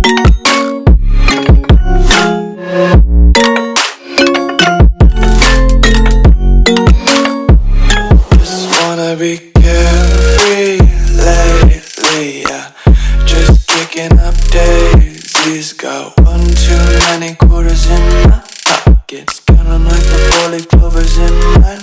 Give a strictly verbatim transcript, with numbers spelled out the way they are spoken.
Be carefree lately, yeah. Just kicking up daisies. Got one too many quarters in my pockets. Counting like the four-leaf clovers in my